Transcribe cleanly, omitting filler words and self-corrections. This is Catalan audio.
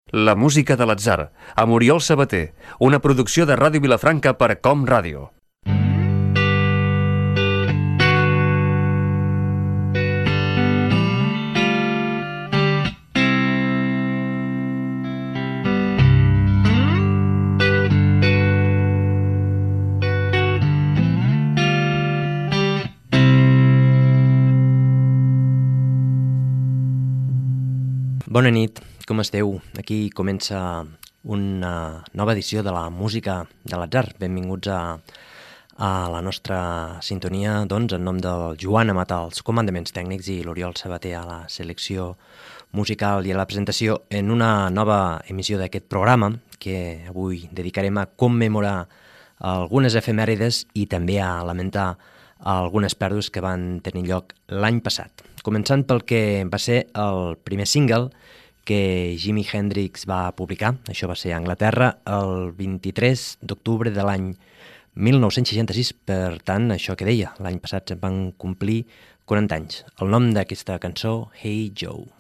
La música de l'atzar, amb Oriol Sabater, una producció de Ràdio Vilafranca per Com Ràdio. Bona nit, com esteu? Aquí comença una nova edició de la música de l'atzar. Benvinguts a la nostra sintonia, doncs, en nom del Joan Amat als comandaments tècnics i l'Oriol Sabater a la selecció musical i a la presentació en una nova emissió d'aquest programa que avui dedicarem a commemorar algunes efemèrides i també a lamentar algunes pèrdues que van tenir lloc l'any passat. Començant pel que va ser el primer single que Jimi Hendrix va publicar, això va ser a Anglaterra, el 23 d'octubre de l'any 1966, per tant, això que deia, l'any passat se'n van complir 40 anys. El nom d'aquesta cançó, Hey Joe.